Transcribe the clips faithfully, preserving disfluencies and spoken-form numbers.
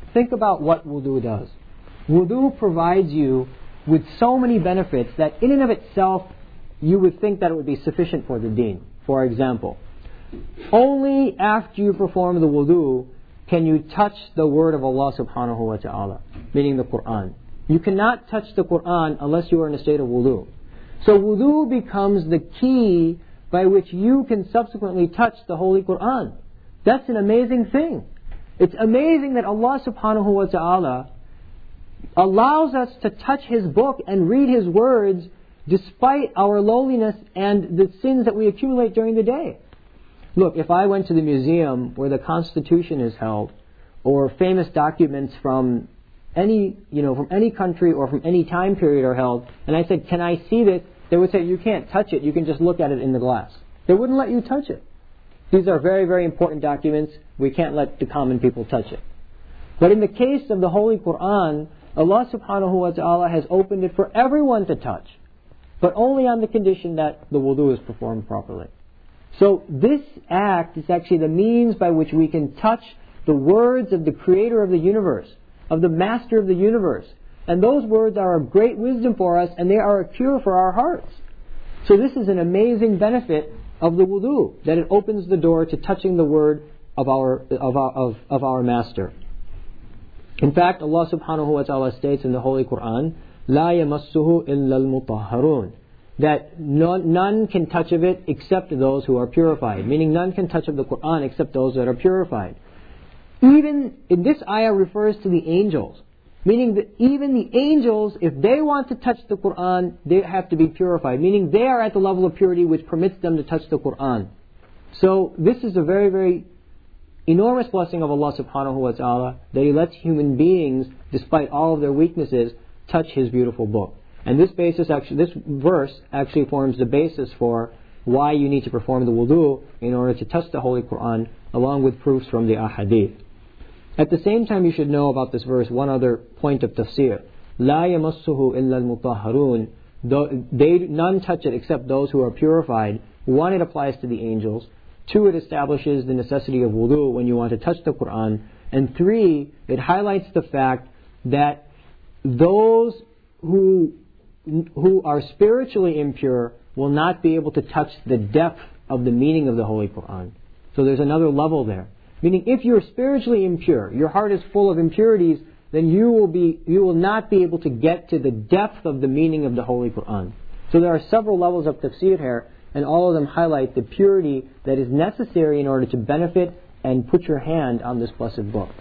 think about what wudu does. Wudu provides you with so many benefits that in and of itself you would think that it would be sufficient for the deen. For example, only after you perform the wudu can you touch the word of Allah subhanahu wa ta'ala, meaning the Qur'an. You cannot touch the Qur'an unless you are in a state of wudu. So wudu becomes the key by which you can subsequently touch the Holy Qur'an. That's an amazing thing. It's amazing that Allah subhanahu wa ta'ala allows us to touch His book and read His words despite our lowliness and the sins that we accumulate during the day. Look, if I went to the museum where the Constitution is held, or famous documents from any, you know, from any country or from any time period are held, and I said, can I see this? They would say, you can't touch it, you can just look at it in the glass. They wouldn't let you touch it. These are very, very important documents. We can't let the common people touch it. But in the case of the Holy Qur'an, Allah subhanahu wa ta'ala has opened it for everyone to touch, but only on the condition that the wudu is performed properly. So this act is actually the means by which we can touch the words of the Creator of the universe, of the Master of the universe. And those words are of great wisdom for us, and they are a cure for our hearts. So this is an amazing benefit of the wudu, that it opens the door to touching the word of our of our, of, of our Master. In fact, Allah subhanahu wa ta'ala states in the Holy Qur'an, لا يمسه إلا المطهرون, that none, none can touch of it except those who are purified. Meaning none can touch of the Qur'an except those that are purified. Even in this ayah refers to the angels. Meaning that even the angels, if they want to touch the Qur'an, they have to be purified. Meaning they are at the level of purity which permits them to touch the Qur'an. So this is a very, very enormous blessing of Allah subhanahu wa ta'ala, that He lets human beings, despite all of their weaknesses, touch His beautiful book. And this basis, actually, this verse actually forms the basis for why you need to perform the wudu in order to touch the Holy Qur'an, along with proofs from the ahadith. At the same time, you should know about this verse one other point of tafsir. لا يمسه إلا المطهرون. They, none touch it except those who are purified. One, it applies to the angels. Two, it establishes the necessity of wudu when you want to touch the Qur'an. And three, it highlights the fact that those who who are spiritually impure will not be able to touch the depth of the meaning of the Holy Qur'an. So there's another level there. Meaning, if you're spiritually impure, your heart is full of impurities, then you will be you will not be able to get to the depth of the meaning of the Holy Qur'an. So there are several levels of tafsir here, and all of them highlight the purity that is necessary in order to benefit and put your hand on this blessed book.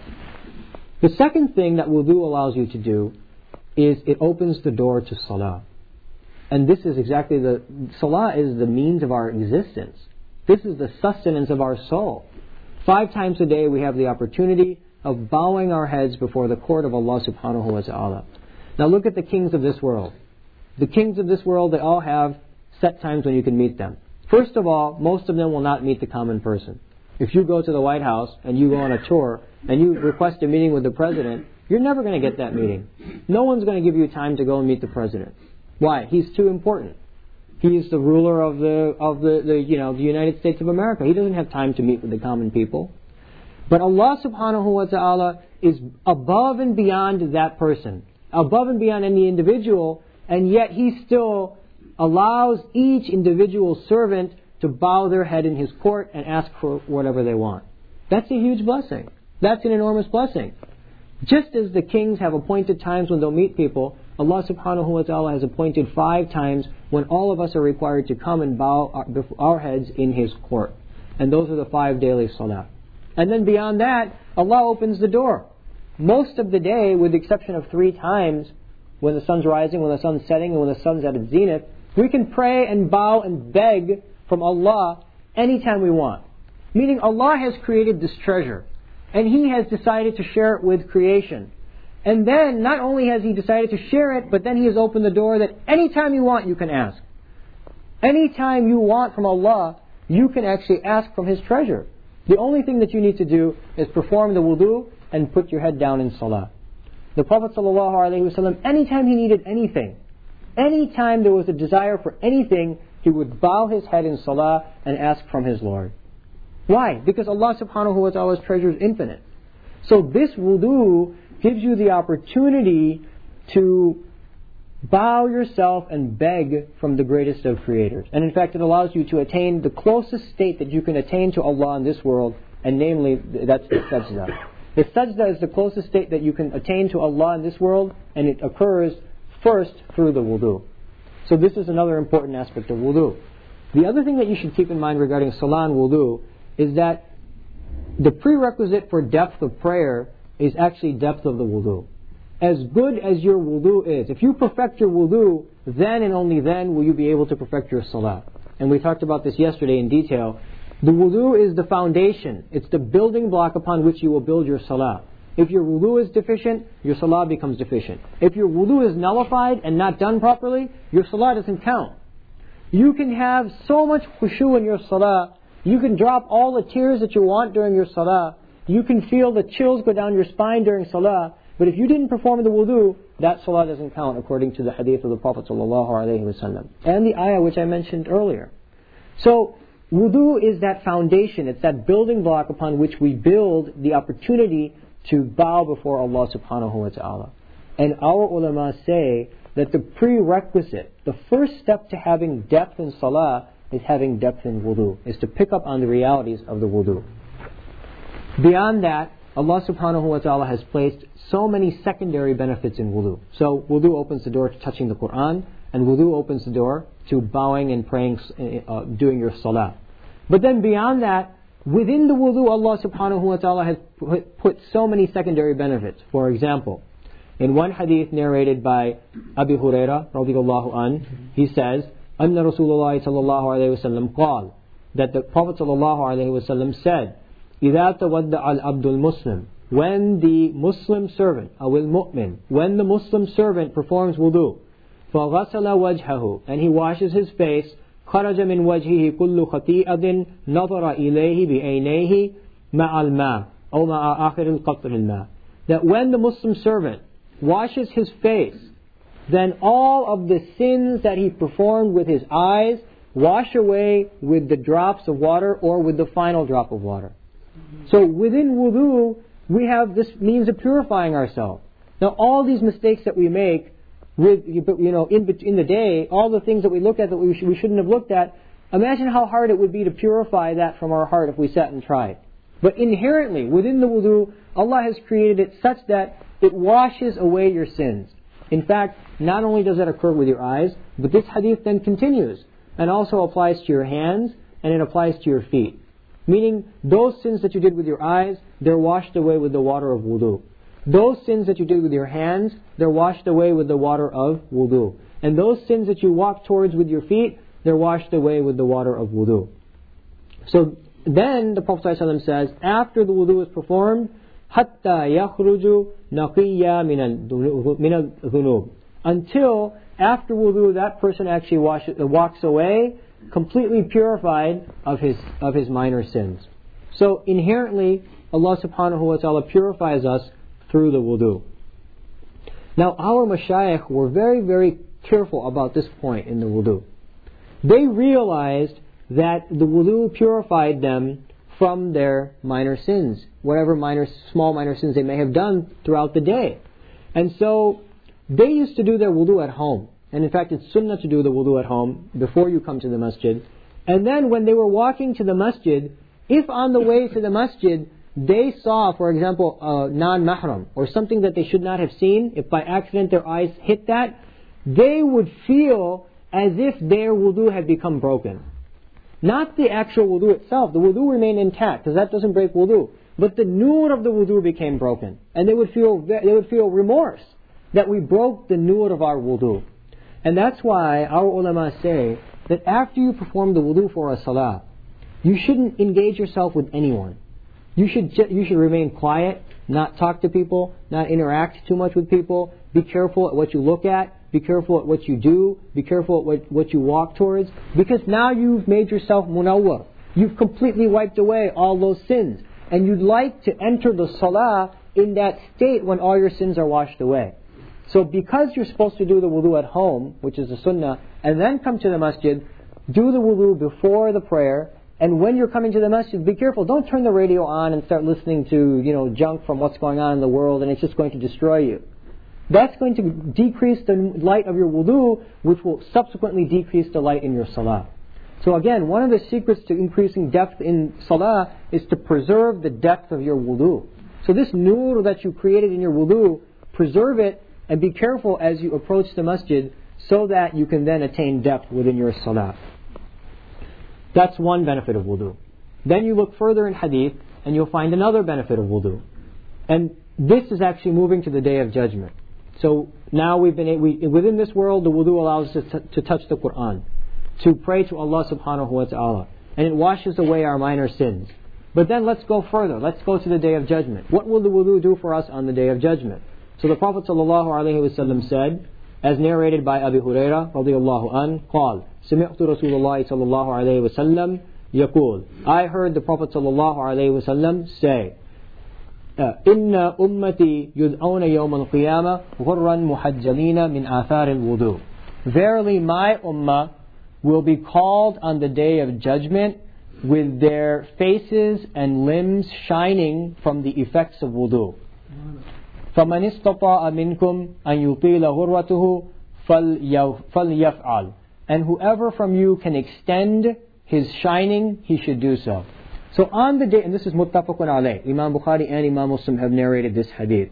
The second thing that wudu allows you to do is it opens the door to salah. And this is exactly the... Salah is the means of our existence. This is the sustenance of our soul. Five times a day we have the opportunity of bowing our heads before the court of Allah subhanahu wa ta'ala. Now look at the kings of this world. The kings of this world, they all have set times when you can meet them. First of all, most of them will not meet the common person. If you go to the White House and you go on a tour and you request a meeting with the president, you're never going to get that meeting. No one's going to give you time to go and meet the president. Why? He's too important. He is the ruler of the of the, the you know the United States of America. He doesn't have time to meet with the common people. But Allah subhanahu wa ta'ala is above and beyond that person, above and beyond any individual, and yet He still allows each individual servant to bow their head in His court and ask for whatever they want. That's a huge blessing. That's an enormous blessing. Just as the kings have appointed times when they'll meet people, Allah subhanahu wa ta'ala has appointed five times when all of us are required to come and bow our, our heads in His court. And those are the five daily salah. And then beyond that, Allah opens the door. Most of the day, with the exception of three times, when the sun's rising, when the sun's setting, and when the sun's at its zenith, we can pray and bow and beg from Allah anytime we want. Meaning Allah has created this treasure, and He has decided to share it with creation. And then, not only has He decided to share it, but then He has opened the door that anytime you want, you can ask. Anytime you want from Allah, you can actually ask from His treasure. The only thing that you need to do is perform the wudu and put your head down in salah. The Prophet ﷺ, anytime he needed anything, anytime there was a desire for anything, he would bow his head in salah and ask from his Lord. Why? Because Allah subhanahu wa ta'ala's treasure is infinite. So this wudu gives you the opportunity to bow yourself and beg from the greatest of creators. And in fact, it allows you to attain the closest state that you can attain to Allah in this world, and namely, that's the sajda. The sajda is the closest state that you can attain to Allah in this world, and it occurs first through the wudu. So this is another important aspect of wudu. The other thing that you should keep in mind regarding salah and wudu is that the prerequisite for depth of prayer is actually depth of the wudu. As good as your wudu is, if you perfect your wudu, then and only then will you be able to perfect your salah. And we talked about this yesterday in detail. The wudu is the foundation. It's the building block upon which you will build your salah. If your wudu is deficient, your salah becomes deficient. If your wudu is nullified and not done properly, your salah doesn't count. You can have so much khushu in your salah. You can drop all the tears that you want during your salah. You can feel the chills go down your spine during salah. But if you didn't perform the wudu, that salah doesn't count according to the hadith of the Prophet ﷺ and the ayah which I mentioned earlier. So, wudu is that foundation, it's that building block upon which we build the opportunity to bow before Allah subhanahu wa ta'ala. And our ulama say that the prerequisite, the first step to having depth in salah is having depth in wudu, is to pick up on the realities of the wudu. Beyond that, Allah subhanahu wa ta'ala has placed so many secondary benefits in wudu. So wudu opens the door to touching the Quran, and wudu opens the door to bowing and praying, uh, doing your salah. But then beyond that, within the wudu, Allah subhanahu wa ta'ala has put, put so many secondary benefits. For example, in one hadith narrated by Abu Hurairah radiyallahu anhu, he says, Anna Rasulullah sallallahu alayhi wa sallam qal, that the Prophet sallallahu alayhi wa sallam said, إِذَا تَوَدَّعَ الْعَبْدُ الْمُسْلِمُ, when the Muslim servant, أو الْمُؤْمِن, when the Muslim servant performs wudu, فَغَسَلَ وَجْهَهُ, and he washes his face, خَرَجَ مِنْ وَجْهِهِ كُلُّ خَطِيئَةٍ نَظَرَ إِلَيْهِ بِعَيْنَيْهِ مَعَ الْمَاءِ أو مَعَ آخِرِ الْقَطْرِ الْمَاءِ, that when the Muslim servant washes his face, then all of the sins that he performed with his eyes wash away with the drops of water or with the final drop of water. So within wudu, we have this means of purifying ourselves. Now all these mistakes that we make, with you know, in, in the day, all the things that we look at that we, sh- we shouldn't have looked at, imagine how hard it would be to purify that from our heart if we sat and tried. But inherently, within the wudu, Allah has created it such that it washes away your sins. In fact, not only does that occur with your eyes, but this hadith then continues and also applies to your hands and it applies to your feet. Meaning, those sins that you did with your eyes, they're washed away with the water of wudu. Those sins that you did with your hands, they're washed away with the water of wudu. And those sins that you walk towards with your feet, they're washed away with the water of wudu. So then the Prophet ﷺ says, after the wudu is performed, حَتَّى يَخْرُجُ نَقِيًّا مِنَ الذُّنُوبِ, until after wudu that person actually washes, uh, walks away completely purified of his of his minor sins. So inherently, Allah subhanahu wa ta'ala purifies us through the wudu. Now our mashayikh were very, very careful about this point in the wudu. They realized that the wudu purified them from their minor sins, whatever minor, small minor sins they may have done throughout the day. And so they used to do their wudu at home. And in fact, it's sunnah to do the wudu at home before you come to the masjid. And then when they were walking to the masjid, if on the way to the masjid they saw, for example, a non-mahram or something that they should not have seen, if by accident their eyes hit that, they would feel as if their wudu had become broken. Not the actual wudu itself. The wudu remained intact because that doesn't break wudu. But the nur of the wudu became broken. And they would feel they would feel remorse that we broke the nur of our wudu. And that's why our ulama say that after you perform the wudu for a salah, you shouldn't engage yourself with anyone. You should you should remain quiet, not talk to people, not interact too much with people. Be careful at what you look at. Be careful at what you do. Be careful at what, what you walk towards. Because now you've made yourself munawwar. You've completely wiped away all those sins. And you'd like to enter the salah in that state when all your sins are washed away. So because you're supposed to do the wudu at home, which is the sunnah, and then come to the masjid, do the wudu before the prayer, And when you're coming to the masjid, be careful. Don't turn the radio on and start listening to, you know, junk from what's going on in the world, and it's just going to destroy you. That's going to decrease the light of your wudu, which will subsequently decrease the light in your salah. So again, one of the secrets to increasing depth in salah is to preserve the depth of your wudu. So this nur that you created in your wudu, preserve it and be careful as you approach the masjid so that you can then attain depth within your salah. That's one benefit of wudu. Then you look further in hadith and you'll find another benefit of wudu. And this is actually moving to the Day of Judgment. So now we've been we, within this world, the wudu allows us to, to touch the Quran, to pray to Allah subhanahu wa ta'ala, and it washes away our minor sins. But then let's go further. Let's go to the Day of Judgment. What will the wudu do for us on the Day of Judgment? So the Prophet sallallahu alaihi wasallam said, as narrated by Abu Hurairah radiyallahu an, قال سمعت رسول الله صلى الله عليه وسلم يقول, I heard the Prophet sallallahu alaihi wasallam say, إن أمتي يدعون يوم القيامة غرا محجلين من آثار الوضوء. Verily my ummah will be called on the Day of Judgment with their faces and limbs shining from the effects of wudu. فَمَنِ اسْتَطَاعَ مِنْكُمْ أَنْ يُطِيلَ غُرَّتُهُ فَلْيَفْعَلْ. And whoever from you can extend his shining, he should do so. So on the day, and this is muttafaqun alayh, Imam Bukhari and Imam Muslim have narrated this hadith.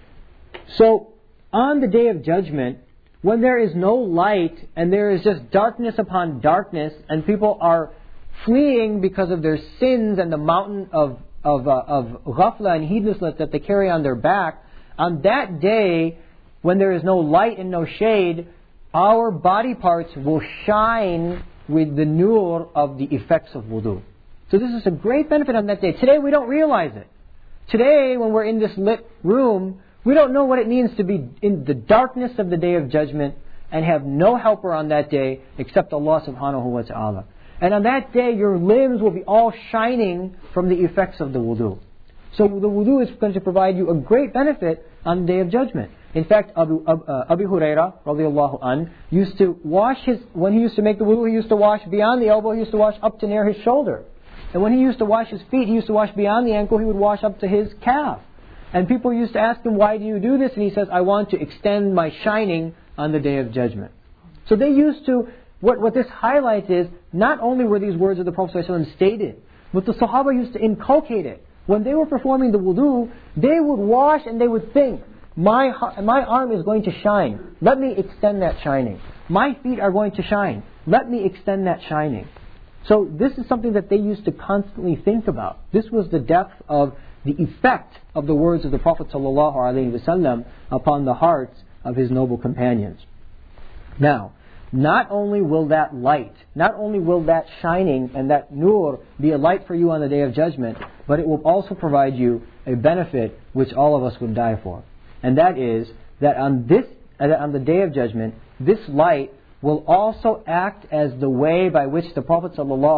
So on the Day of Judgment, when there is no light and there is just darkness upon darkness, and people are fleeing because of their sins and the mountain of of uh, of ghafla and heedlessness that they carry on their back, on that day, when there is no light and no shade, our body parts will shine with the nur of the effects of wudu. So this is a great benefit on that day. Today we don't realize it. Today, when we're in this lit room, we don't know what it means to be in the darkness of the Day of Judgment and have no helper on that day except Allah subhanahu wa ta'ala. And on that day, your limbs will be all shining from the effects of the wudu. So the wudu is going to provide you a great benefit on the Day of Judgment. In fact, Abu, uh, Abu Hurairah radiallahu an used to wash his, when he used to make the wudu, he used to wash beyond the elbow, he used to wash up to near his shoulder. And when he used to wash his feet, he used to wash beyond the ankle, he would wash up to his calf. And people used to ask him, why do you do this? And he says, I want to extend my shining on the Day of Judgment. So they used to, what, what this highlights is, not only were these words of the Prophet ﷺ stated, but the Sahaba used to inculcate it. When they were performing the wudu, they would wash and they would think, my, my arm is going to shine. Let me extend that shining. My feet are going to shine. Let me extend that shining. So this is something that they used to constantly think about. This was the depth of the effect of the words of the Prophet ﷺ upon the hearts of his noble companions. Now, not only will that light, not only will that shining and that nur be a light for you on the Day of Judgment, but it will also provide you a benefit which all of us would die for. And that is that on this, on the Day of Judgment, this light will also act as the way by which the Prophet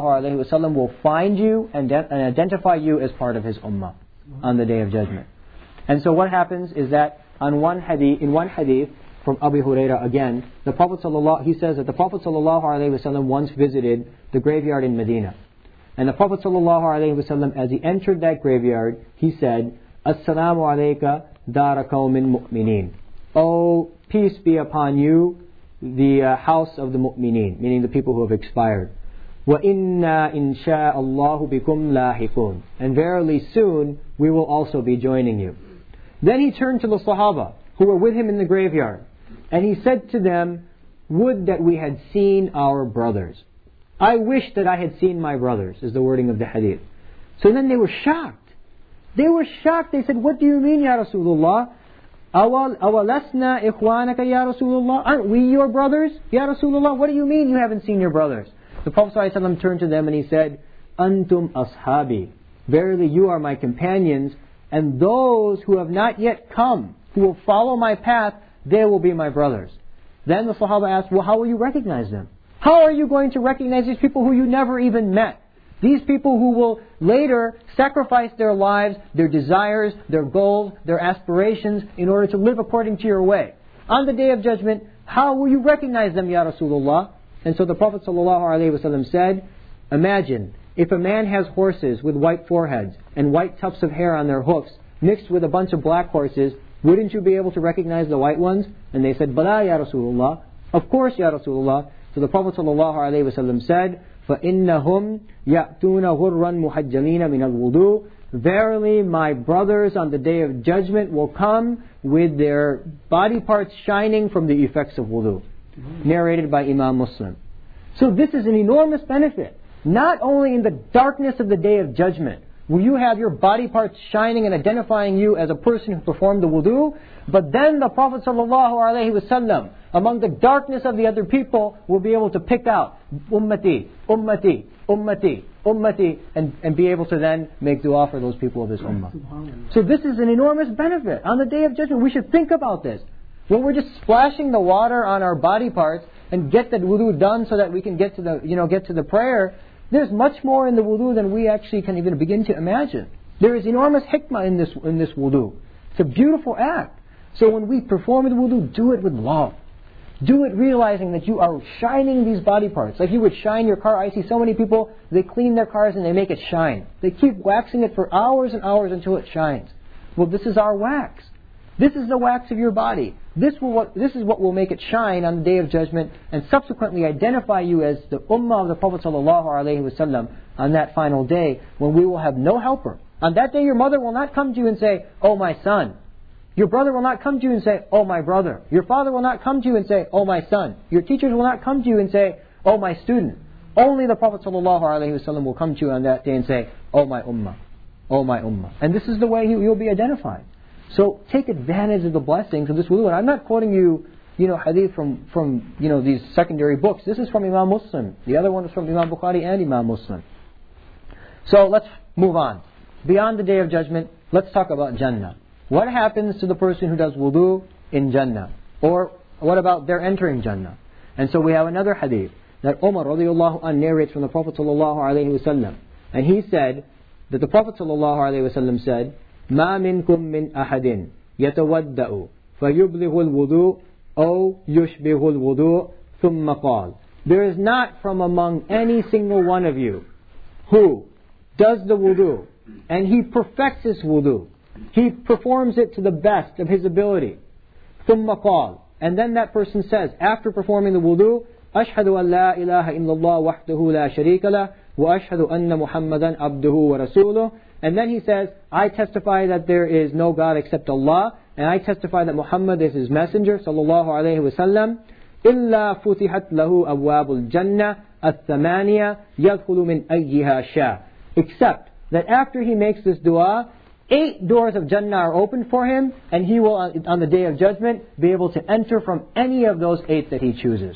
ﷺ will find you and, de- and identify you as part of his ummah on the Day of Judgment. And so what happens is that on one hadith, in one hadith from Abu Hurairah again, the Prophet ﷺ, he says that the Prophet ﷺ once visited the graveyard in Medina. And the Prophet ﷺ, as he entered that graveyard, he said, Assalamu alayka dara qawmin mu'mineen. Oh, peace be upon you, the uh, house of the mu'mineen, meaning the people who have expired. وَإِنَّا إِنْ شَاءَ اللَّهُ بِكُمْ لَاحِقُونَ. And verily soon we will also be joining you. Then he turned to the Sahaba who were with him in the graveyard, and he said to them, would that we had seen our brothers. I wish that I had seen my brothers, is the wording of the hadith. So then they were shocked. They were shocked. They said, what do you mean, Ya Rasulullah? أَوَلَسْنَا إِخْوَانَكَ يَا Rasulullah? Aren't we your brothers? Ya Rasulullah, what do you mean you haven't seen your brothers? The Prophet ﷺ turned to them and he said, Antum ashabi. Verily you are my companions, and those who have not yet come, who will follow my path, they will be my brothers. Then the Sahaba asked, well, how will you recognize them? How are you going to recognize these people who you never even met? These people who will later sacrifice their lives, their desires, their goals, their aspirations in order to live according to your way. On the Day of Judgment, how will you recognize them, Ya Rasulullah? And so the Prophet ﷺ said, imagine if a man has horses with white foreheads and white tufts of hair on their hoofs mixed with a bunch of black horses, wouldn't you be able to recognize the white ones? And they said, Bala ya Rasulullah. Of course, ya Rasulullah. So the Prophet ﷺ said, فَإِنَّهُمْ يَأْتُونَ غُرًّا مُحَجَّلِينَ مِنَ الْوُضُوءِ. Verily, my brothers on the Day of Judgment will come with their body parts shining from the effects of wudu. Narrated by Imam Muslim. So this is an enormous benefit. Not only in the darkness of the Day of Judgment will you have your body parts shining and identifying you as a person who performed the wudu, but then the Prophet ﷺ, among the darkness of the other people, will be able to pick out ummati, ummati, ummati, ummati, and, and be able to then make dua for those people of this ummah. So this is an enormous benefit. On the Day of Judgment, we should think about this. When we're just splashing the water on our body parts and get that wudu done so that we can get to the, you know, get to the prayer, there's much more in the wudu than we actually can even begin to imagine. There is enormous hikmah in this in this wudu. It's a beautiful act. So when we perform the wudu, do it with love. Do it realizing that you are shining these body parts. Like you would shine your car. I see so many people, they clean their cars and they make it shine. They keep waxing it for hours and hours until it shines. Well, this is our wax. This is the wax of your body. This will what, this is what will make it shine on the Day of Judgment and subsequently identify you as the ummah of the Prophet ﷺ on that final day when we will have no helper. On that day your mother will not come to you and say, oh my son. Your brother will not come to you and say, oh my brother. Your father will not come to you and say, oh my son. Your teachers will not come to you and say, oh my student. Only the Prophet ﷺ will come to you on that day and say, oh my ummah. Oh my ummah. And this is the way you'll be identified. So take advantage of the blessings of this wudu. And I'm not quoting you, you know, hadith from, from you know, these secondary books. This is from Imam Muslim. The other one is from Imam Bukhari and Imam Muslim. So let's move on. Beyond the Day of Judgment, let's talk about Jannah. What happens to the person who does wudu in Jannah? Or what about their entering Jannah? And so we have another hadith that Umar radiallahu anh narrates from the Prophet sallallahu alaihi wasallam. And he said that the Prophet sallallahu alaihi wasallam said, ما منكم من أحد يتودأ فيبلغ الوضوء أو يشبه الوضوء ثم قال. There is not from among any single one of you who does the wudu and he perfects his wudu. He performs it to the best of his ability. ثم قال. And then that person says, after performing the wudu, أشهد أن لا إله إلا الله وحده لا شريك له وأشهد أن محمدا عبده ورسوله. And then he says, I testify that there is no God except Allah, and I testify that Muhammad is His messenger, sallallahu alayhi wa sallam. إِلَّا فُتِحَتْ لَهُ أَبْوَابُ الْجَنَّةِ الثَّمَانِيَةِ يَدْخُلُ مِنْ أَيِّهَا شَاءَ. Except that after he makes this dua, eight doors of Jannah are open for him, and he will, on the Day of Judgment, be able to enter from any of those eight that he chooses.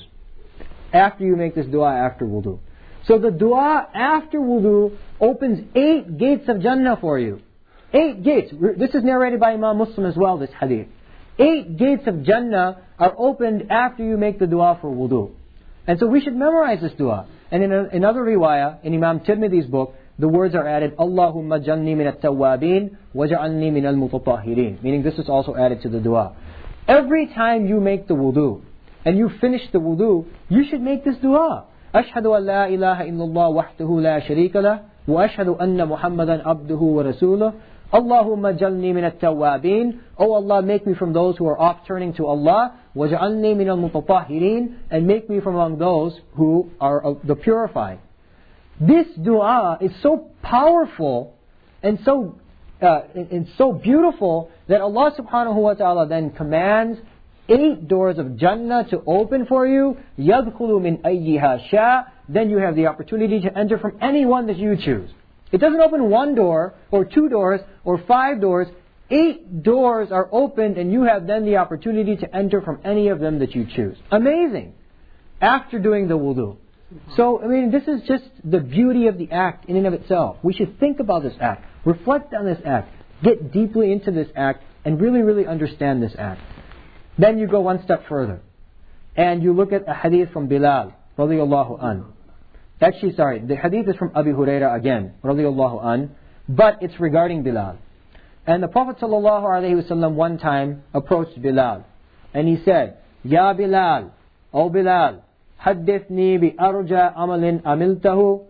After you make this dua after wudu. So the dua after wudu opens eight gates of Jannah for you. Eight gates. This is narrated by Imam Muslim as well, this hadith. Eight gates of Jannah are opened after you make the dua for wudu. And so we should memorize this dua. And in another riwayah, in Imam Tirmidhi's book, the words are added, Allahumma jalni min at-tawwabin waj'alni min al-mutatahhirin. Meaning this is also added to the dua. Every time you make the wudu, and you finish the wudu, you should make this dua. أشهد أن لا إله إلا الله وحده لا شريك له وأشهد أن محمدا عبده ورسوله اللهم جلني من التوابين. Oh Allah, make me from those who are oft turning to Allah. وجعلني من المتطهرين. And make me from among those who are of the purified. This dua is so powerful and so uh, and so beautiful that Allah subhanahu wa ta'ala then commands eight doors of Jannah to open for you. يَدْخُلُ مِنْ أَيِّهَا شَاءَ. Then you have the opportunity to enter from any one that you choose. It doesn't open one door, or two doors, or five doors. Eight doors are opened, and you have then the opportunity to enter from any of them that you choose. Amazing! After doing the wudu. So, I mean, this is just the beauty of the act in and of itself. We should think about this act, reflect on this act, get deeply into this act, and really, really understand this act. Then you go one step further, and you look at a hadith from Bilal, radiyallahu an. Actually, sorry, the hadith is from Abu Hurairah again, radiyallahu an, but it's regarding Bilal. And the Prophet sallallahu alaihi wasallam one time approached Bilal, and he said, Ya Bilal, O Bilal, حدثني بأرجى عمل عملته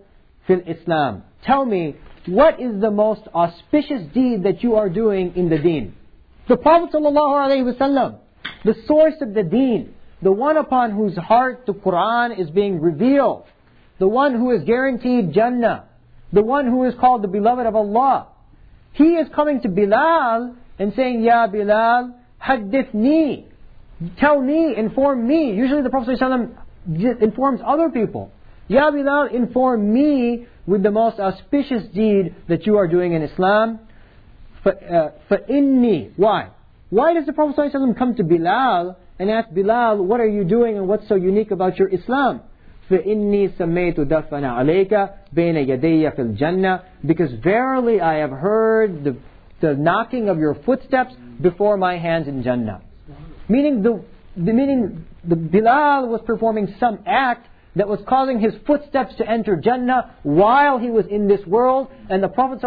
fil Islam. Tell me, what is the most auspicious deed that you are doing in the deen? The Prophet ﷺ, the source of the deen, the one upon whose heart the Quran is being revealed, the one who is guaranteed Jannah, the one who is called the beloved of Allah. He is coming to Bilal and saying, Ya Bilal, haddithni, tell me, inform me. Usually the Prophet ﷺ informs other people. Ya Bilal, inform me with the most auspicious deed that you are doing in Islam. فَإِنِّي Why? Why does the Prophet ﷺ come to Bilal and ask Bilal, what are you doing and what's so unique about your Islam? فَإِنِّي سَمَّيْتُ دَفَنَ عَلَيْكَ بَيْنَ يَدَيَّ فِي الْجَنَّةِ Because verily I have heard the, the knocking of your footsteps before my hands in Jannah. Meaning the, the meaning the Bilal was performing some act that was causing his footsteps to enter Jannah while he was in this world, and the Prophet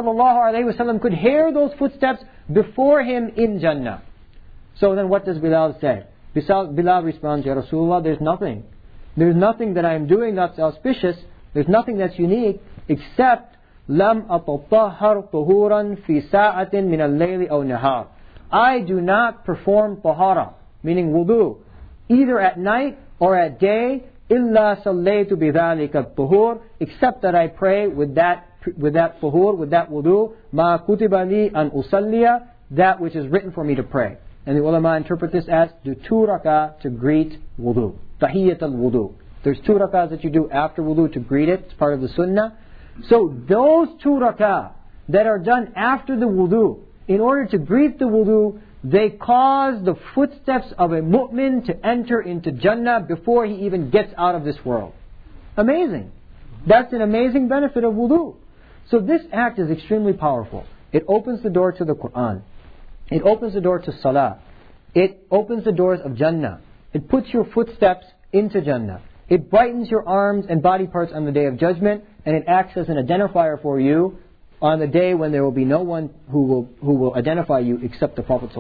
ﷺ could hear those footsteps before him in Jannah. So then what does Bilal say? Bilal responds, Ya Rasulullah, there's nothing. There's nothing that I am doing that's auspicious, there's nothing that's unique, except لَمْ أَتَطَهَّرْ طُهُورًا فِي سَاعَةٍ مِنَ اللَّيْلِ أَوْ نَهَارٍ I do not perform tahara, meaning wudu, either at night or at day, إِلَّا صَلَّيْتُ بِذَلِكَ الطُّهُورِ except that I pray with that with that tuhur, with that wudu, مَا كُتِبَ لِي أَنْ أُصَلِّيَ that which is written for me to pray. And the ulama interpret this as do two rak'ah to greet wudu. Tahiyyat al-wudu. There's two rak'ahs that you do after wudu to greet it. It's part of the sunnah. So those two rak'ah that are done after the wudu, in order to greet the wudu, they cause the footsteps of a mu'min to enter into Jannah before he even gets out of this world. Amazing. That's an amazing benefit of wudu. So this act is extremely powerful. It opens the door to the Quran. It opens the door to Salah. It opens the doors of Jannah. It puts your footsteps into Jannah. It brightens your arms and body parts on the Day of Judgment, and it acts as an identifier for you on the day when there will be no one who will who will identify you except the Prophet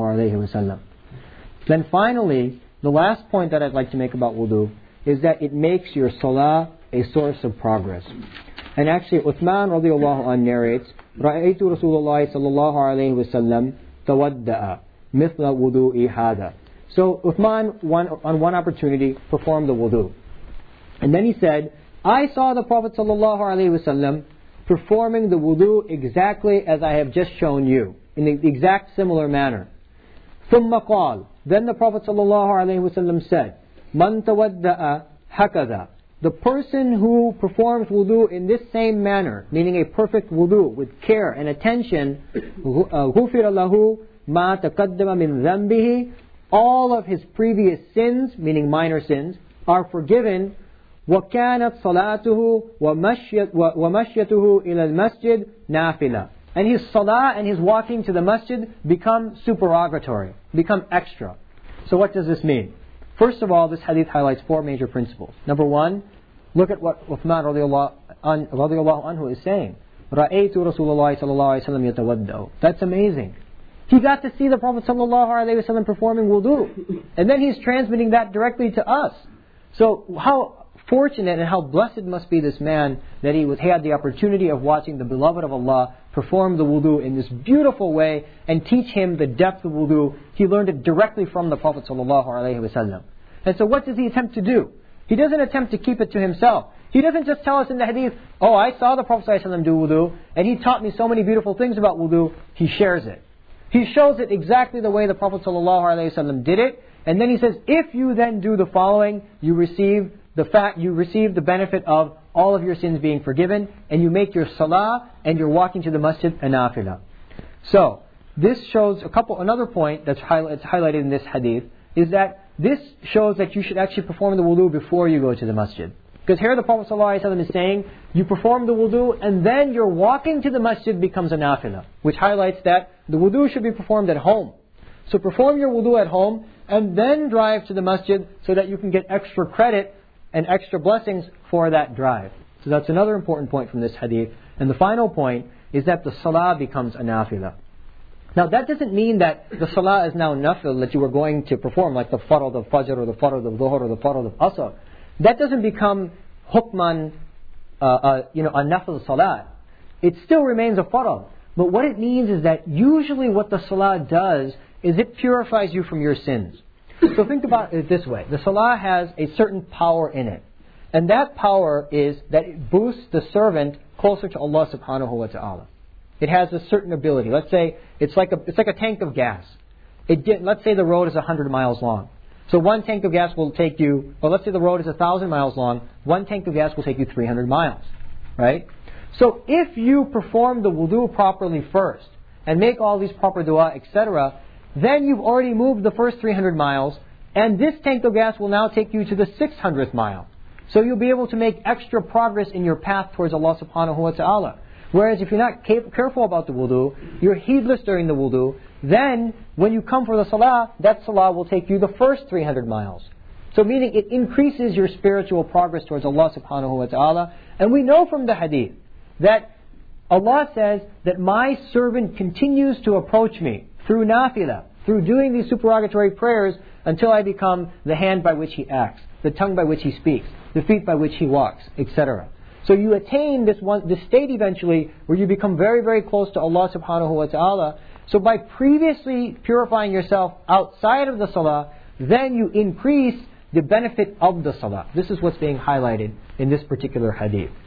ﷺ. Then finally, the last point that I'd like to make about wudu is that it makes your salah a source of progress. And actually, Uthman radiallahu anh narrates, رَأَيْتُ رَسُولَ اللَّهِ صَلَّى اللَّهُ عَلَيْهِ وَسَلَّمْ تَوَدَّأَ مِثْلَ وُضُوءِ هَذَا So Uthman, one, on one opportunity, performed the wudu. And then he said, I saw the Prophet sallallahu alaihi wasallam performing the wudu exactly as I have just shown you, in the exact similar manner. ثُمَّ قَالَ Then the Prophet sallallahu alaihi wasallam said, مَنْ تَوَدَّأَ هَكَذَا The person who performs wudu in this same manner, meaning a perfect wudu with care and attention, غُفِرَ لَهُ مَا تَقَدَّمَ مِنْ ذَنْبِهِ All of his previous sins, meaning minor sins, are forgiven. وَكَانَتْ صَلَاتُهُ وَمَشْيَتُهُ إِلَى الْمَسْجِدِ نَافِلَةً And his salah and his walking to the masjid become supererogatory, become extra. So what does this mean? First of all, this hadith highlights four major principles. Number one, look at what Uthman radiallahu anhu is saying. رَأَيْتُ رَسُولَ اللَّهِ صَلَّى اللَّهُ عَلَيْهِ وَسَلَّمْ يَتَوَدَّأُ That's amazing. He got to see the Prophet sallallahu alaihi wasallam performing wudu, and then he's transmitting that directly to us. So how fortunate and how blessed must be this man that he was had the opportunity of watching the beloved of Allah perform the wudu in this beautiful way and teach him the depth of wudu. He learned it directly from the Prophet sallallahu alaihi wasallam. And so what does he attempt to do? He doesn't attempt to keep it to himself. He doesn't just tell us in the hadith, oh, I saw the Prophet sallallahu alaihi wasallam do wudu and he taught me so many beautiful things about wudu. He shares it. He shows it exactly the way the Prophet ﷺ did it, and then he says, if you then do the following, you receive the fact, you receive the benefit of all of your sins being forgiven, and you make your salah and your walking to the masjid a nafilah. So this shows a couple. Another point that's highlight, highlighted in this hadith is that this shows that you should actually perform the wudu before you go to the masjid. Because here the Prophet ﷺ is saying, you perform the wudu and then your walking to the masjid becomes a nafilah, which highlights that the wudu should be performed at home. So perform your wudu at home and then drive to the masjid so that you can get extra credit and extra blessings for that drive. So that's another important point from this hadith. And the final point is that the salah becomes a nafilah. Now that doesn't mean that the salah is now nafil that you are going to perform, like the farad of fajr or the farad of dhuhr or the farad of asr. That doesn't become hukman uh, uh, you know, a nafil salat, it still remains a farad. But what it means is that usually what the salah does is it purifies you from your sins. So think about it this way. The salah has a certain power in it. And that power is that it boosts the servant closer to Allah subhanahu wa ta'ala. It has a certain ability. Let's say it's like a, it's like a tank of gas. It get, let's say the road is one hundred miles long. So one tank of gas will take you, or let's say the road is one thousand miles long, one tank of gas will take you three hundred miles. Right? So if you perform the wudu properly first, and make all these proper dua, et cetera, then you've already moved the first three hundred miles, and this tank of gas will now take you to the six hundredth mile. So you'll be able to make extra progress in your path towards Allah subhanahu wa ta'ala. Whereas if you're not careful about the wudu, you're heedless during the wudu, then when you come for the salah, that salah will take you the first three hundred miles. So meaning it increases your spiritual progress towards Allah subhanahu wa ta'ala. And we know from the hadith that Allah says that my servant continues to approach me through nafilah, through doing these supererogatory prayers until I become the hand by which he acts, the tongue by which he speaks, the feet by which he walks, et cetera. So you attain this one, this state eventually where you become very, very close to Allah subhanahu wa ta'ala. So by previously purifying yourself outside of the salah, then you increase the benefit of the salah. This is what's being highlighted in this particular hadith.